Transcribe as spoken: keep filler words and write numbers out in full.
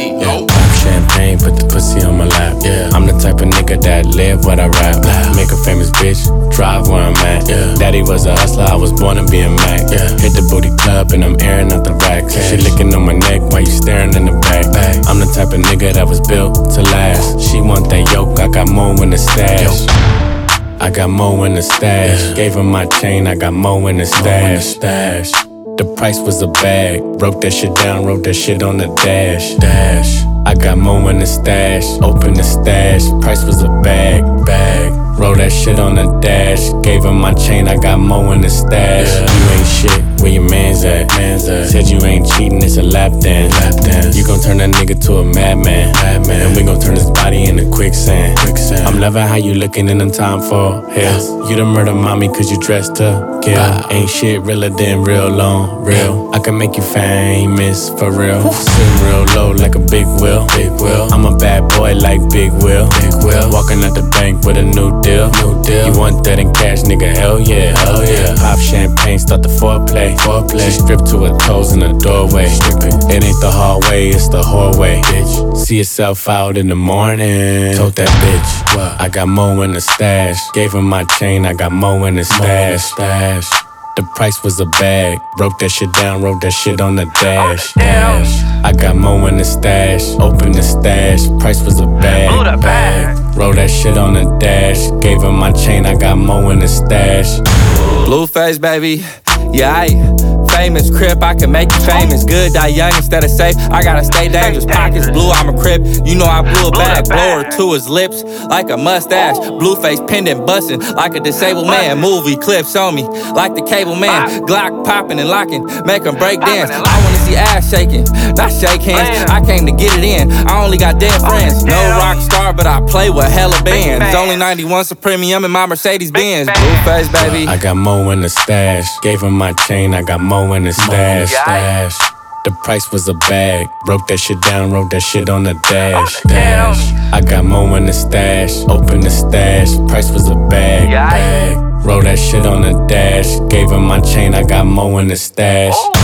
champagne. Yeah, pop champagne, put the pussy on my lap. Yeah, I'm the type of nigga that live what I rap. Make a famous bitch, drive where I'm at. Yeah, daddy was a hustler, I was born to be a Mac. Yeah, hit the booty club and I'm airing out the racks. She licking on my neck while you staring in the back. I'm the type of nigga that was built to last. She want that yoke, I got more in the stash. I got more in the stash. Gave her my chain, I got more in the stash. The price was a bag. Broke that shit down, wrote that shit on the dash. Dash. I got more in the stash. Open the stash. Price was a bag. Bag. Roll that shit on the dash. Gave her my chain, I got more in the stash. Yeah. You ain't shit, where your man's at? Man's at. Said you ain't cheating, it's a lap dance. Lap dance. You gon' turn that nigga to a madman. Madman. And we gon' turn his body into quicksand. Quicksand. I'm loving how you looking in them time for hell. You done murder mommy cause you dressed to kill. Bah. Ain't shit realer than real long, real. I can make you famous for real. Sitting real low like a big wheel. Big wheel. I'm a bad boy like Big Will. Big Will. Walking out the bank with a new deal. New deal. You want that in cash, nigga? Hell yeah, hell yeah. Pop champagne, start the foreplay. Foreplay. She stripped to her toes in the doorway. Stripping. It ain't the hallway, it's the hallway. Bitch, see yourself out in the morning. Told that bitch, what? I got more in the stash. Gave her my chain, I got more in the stash. Stash. The price was a bag. Broke that shit down, wrote that shit on the dash. Dash. I got more in the stash. Open the stash. Price was a bag. Bag. Roll that shit on the dash. Gave her my chain, I got more in the stash. Blueface, baby. Yeah, I famous crip, I can make you famous. Good, die young instead of safe. I gotta stay dangerous. Pockets blue, I'm a crip. You know I blew it back. Blow her to his lips like a mustache. Blueface pendant bustin' like a disabled man. Movie clips on me like the cable man. Glock popping and locking, make them break dance. I wanna see ass shaking, not shake hands. I came to get it in. I only got dead friends. No rock star, but I play with hella bands. Only ninety-one's a premium in my Mercedes Benz. Blueface, baby. I got more in the stash. Gave her my chain, I got more in the stash. Stash. The price was a bag. Broke that shit down, wrote that shit on the dash. Dash. I got more in the stash. Open the stash. Price was a bag. Bag. Roll that shit on the dash. Gave her my chain, I got more in the stash.